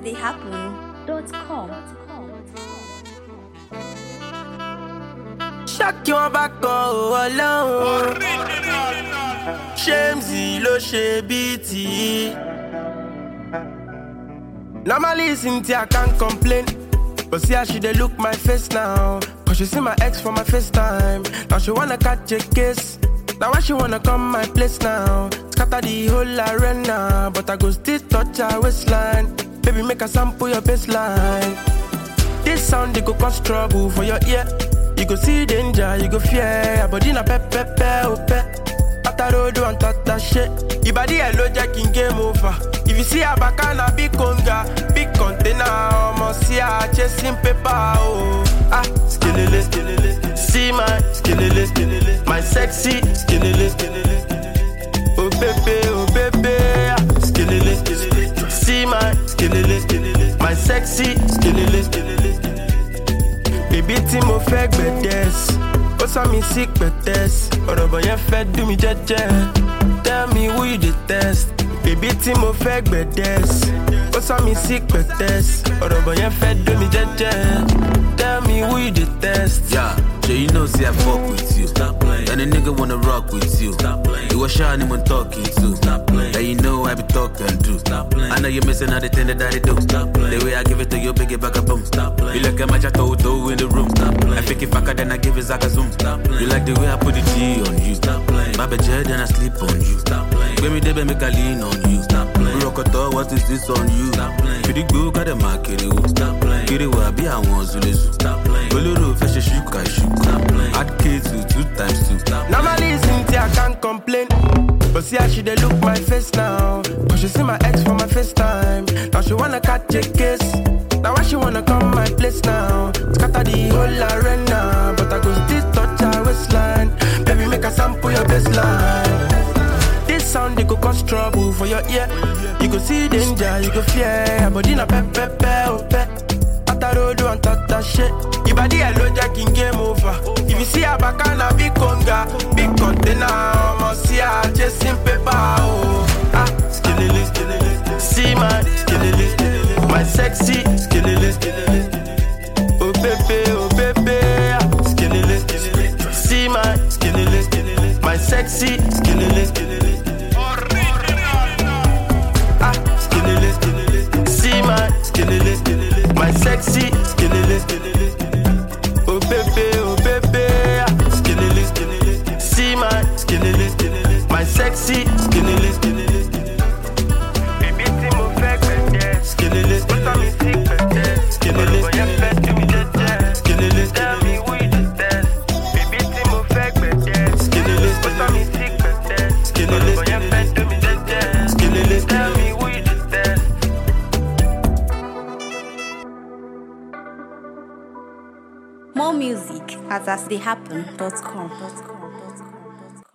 astheyhappen.com. Shock your back alone. Shamesy lo she BT. Normally Cynthia I can't complain, but see how she dey look my face now. Cause she see my ex for my first time. Now she wanna catch a kiss. Now why she wanna come my place now? Scatter the whole arena, but I go still touch her waistline. Baby make a sample your baseline. This sound they go cause trouble for your ear. You go see danger, you go fear. Your body na pepe oh pe. After road and that shit. Your body hello jacking game over. If you see a bacana big conga, big container, almost see her chasing paper oh. Ah, skillily, see my skillily, my sexy skillily. Oh baby, ah, skillily, see my skillily, my sexy skillily. Baby tí mo fẹ́ gbẹ̀dẹ̀s, ó sọ mi sí pẹ̀tẹ́s, ọ̀rọ̀ bọ̀ yẹn fẹ́ dùn mí jẹ́jẹ́. Tell me who you detest. Baby tí mo fẹ́ gbẹ̀dẹ̀s, ó sọ mi sí pẹ̀tẹ́s, ọ̀rọ̀ bọ̀ yẹn fẹ́ dùn mí jẹ́jẹ́. Tell me who you detest. Yeah, so you know see I fuck with you. Stop playing. And a nigga wanna rock with you. Stop playing. You was shy anyone talking to. Stop playing. Yeah, you know I be talking to. Stop playing. I know you're missing all the thing that I do. Stop playing. The way I give it to you, big it back a boom. Stop playing. You look at my chateau in the room. Stop playing. I think if I could then I give it Zaka zoom. Stop playing. You like the way I put the G on you. Stop playing. My bed then I sleep on you. Stop playing. Baby, they make a lean on you. Stop playing. Rokoto, what is this on you? Stop playing. Pretty good, got the market. Stop playing. Get it where I be, I want to listen. Stop playing. Bolero, fresh shuka. Stop playing. Add K to 2 times 2. Stop playing. Normally Cynthia I can't complain, but see how she dey look my face now. Cause she see my ex for my first time. Now she wanna catch a kiss. Now why she wanna come my place now? Scatter the whole arena, but I go still touch her waistline. Baby make a sample your baseline. This sound they go cause trouble for your ear. You go see danger, you go fear. Your body na pepe oh pe. After road and that shit. Your body hello jacking game over. If you see a bacana big conga, big container, almost see her chasing paper oh. Ah, skillily, see my skillily, my sexy skillily. Oh baby, ah, skillily, see my skillily, my sexy skillily. Ah, skillily, see my skillily, my sexy skillily. Oh baby, ah, skillily, see my skillily, my sexy skillily. Baby tí mo fẹ́ gbẹ̀dẹ̀, skillily, ó sọ mi sí pẹ̀tẹ́, skillily, ọ̀rọ̀ yẹn fẹ́ dùn mí jẹ́jẹ́, skillily, tell me who you detest. Baby tí mo fẹ́ gbẹ̀dẹ̀, skillily, ó sọ mi sí pẹ̀tẹ́, skillily, ọ̀rọ̀ yẹn fẹ́ dùn mí jẹ́jẹ́, skillily, tell me who you detest. More music at astheyhappen.com.